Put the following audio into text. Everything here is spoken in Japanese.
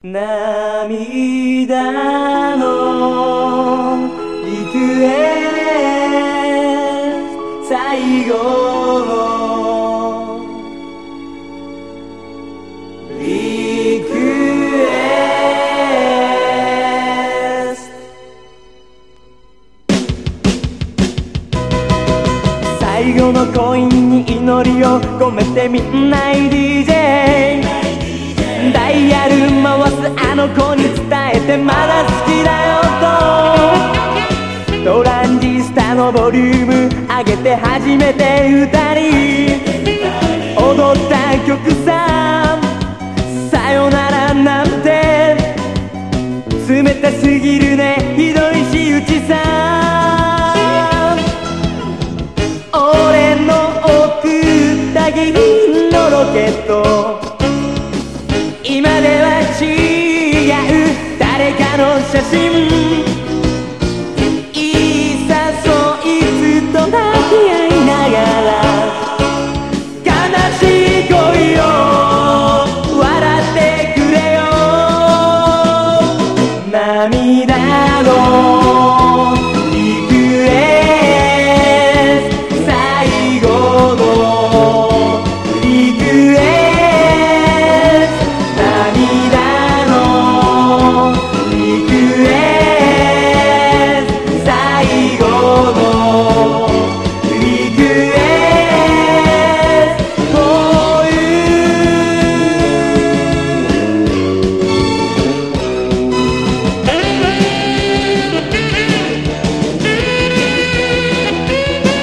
涙のリクエスト最後のリクエスト最後のコインに祈りを込めてみんな DJ ダイヤル回すあの子に伝えてまだ好きだよとトランジスタのボリューム上げて初めて歌に踊った曲ささよならなんて冷たすぎるねひどい仕打ちさ俺の送った銀のロケット今では違う誰かの写真